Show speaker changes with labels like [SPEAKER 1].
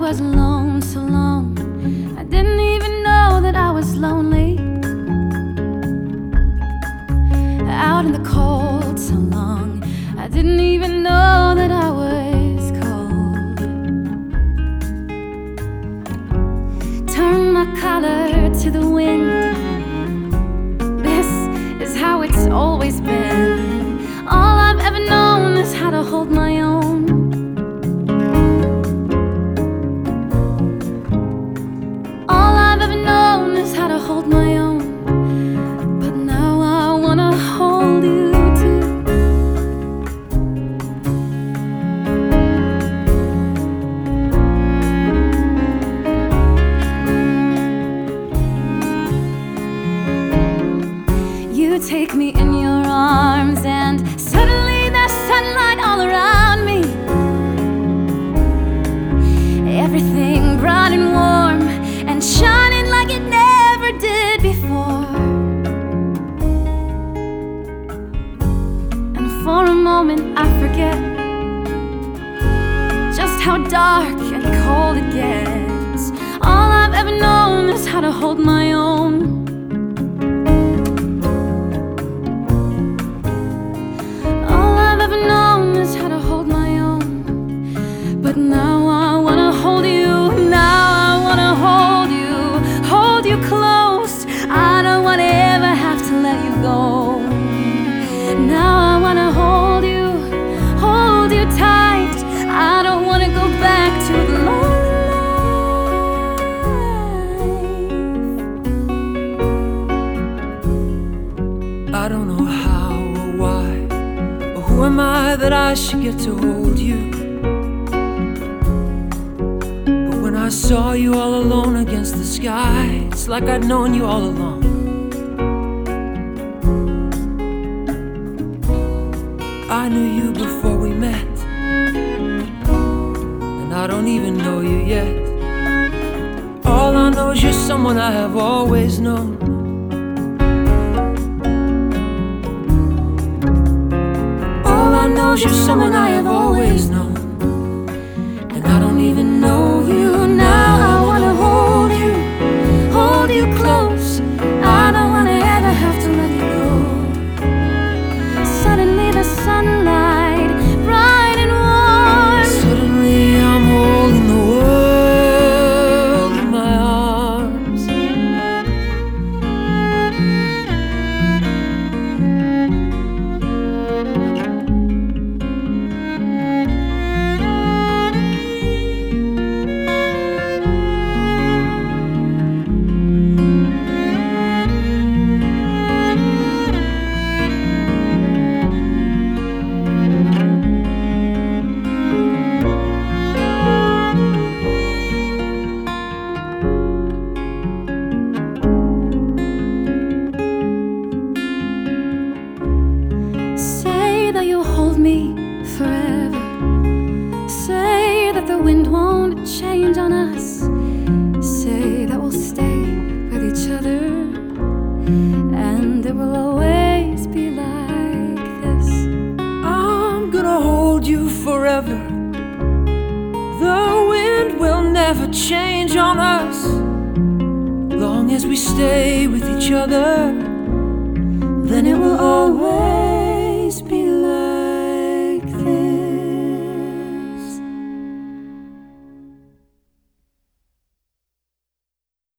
[SPEAKER 1] was alone so long, I didn't even know that I was lonely. Out in the cold so long, I didn't even know that I was cold. Turn my collar to the wind. This is how it's always been. All I've ever known is how to hold my own. All I've ever known is how to hold my own. But now I wanna hold you too. You take me in your arms and suddenly there's sunlight all around me. Everything bright and warm and shining like it never did before. And for a moment I forget just how dark and cold it gets. All I've ever known is how to hold my own. But now I wanna hold you, now I wanna hold you close. I don't wanna ever have to let you go. Now I wanna hold you tight. I don't wanna go back to the lonely life.
[SPEAKER 2] I don't know how or why, or who am I that I should get to hold you? I saw you all alone against the sky. It's like I'd known you all along. I knew you before we met, and I don't even know you yet. All I know is you're someone I have always known. All I know is you're someone I have always known. And I don't even know you. Now I wanna hold you close. I don't wanna ever have to let you go. Suddenly the sunlight, bright and warm. Suddenly I'm holding the world in my arms.
[SPEAKER 1] Me forever. Say that the wind won't change on us. Say that we'll stay with each other, and it will always be like this.
[SPEAKER 2] I'm gonna hold you forever. The wind will never change on us. Long as we stay with each other, then it will always